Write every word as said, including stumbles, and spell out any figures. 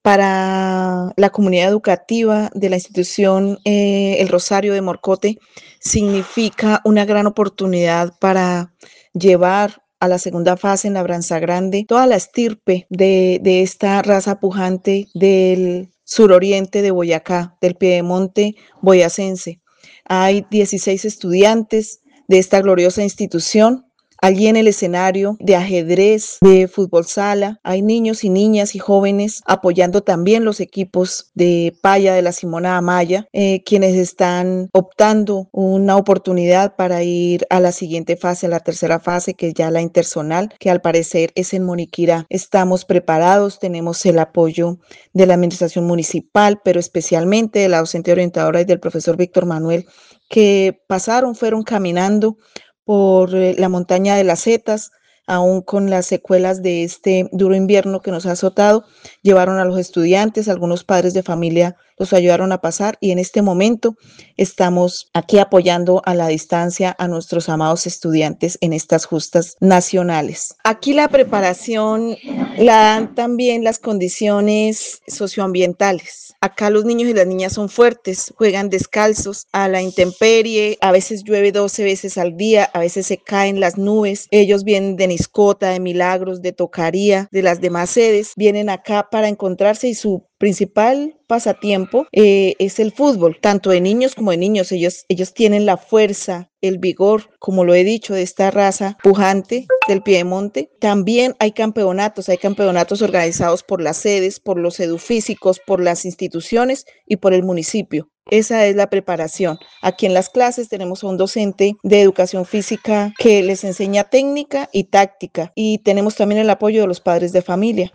Para la comunidad educativa de la institución eh, El Rosario de Morcote, significa una gran oportunidad para llevar a la segunda fase en Labranza Grande toda la estirpe de, de esta raza pujante del suroriente de Boyacá, del piedemonte boyacense. Hay dieciséis estudiantes de esta gloriosa institución. Allí en el escenario de ajedrez, de fútbol sala, hay niños y niñas y jóvenes apoyando también los equipos de paya de la Simona Amaya, eh, quienes están optando una oportunidad para ir a la siguiente fase, a la tercera fase, que es ya la interzonal, que al parecer es en Moniquirá. Estamos preparados, tenemos el apoyo de la administración municipal, pero especialmente de la docente orientadora y del profesor Víctor Manuel, que pasaron, fueron caminando por la montaña de las setas, aún con las secuelas de este duro invierno que nos ha azotado, llevaron a los estudiantes, algunos padres de familia los ayudaron a pasar y en este momento estamos aquí apoyando a la distancia a nuestros amados estudiantes en estas justas nacionales. Aquí la preparación la dan también las condiciones socioambientales. Acá los niños y las niñas son fuertes, juegan descalzos a la intemperie, a veces llueve doce veces al día, a veces se caen las nubes. Ellos vienen de Niscota, de Milagros, de Tocaría, de las demás sedes, vienen acá para encontrarse y su principal pasatiempo eh, es el fútbol, tanto de niños como de niños. Ellos, ellos tienen la fuerza, el vigor, como lo he dicho, de esta raza pujante del piedemonte. También hay campeonatos, hay campeonatos organizados por las sedes, por los edufísicos, por las instituciones y por el municipio. Esa es la preparación. Aquí en las clases tenemos a un docente de educación física que les enseña técnica y táctica y tenemos también el apoyo de los padres de familia.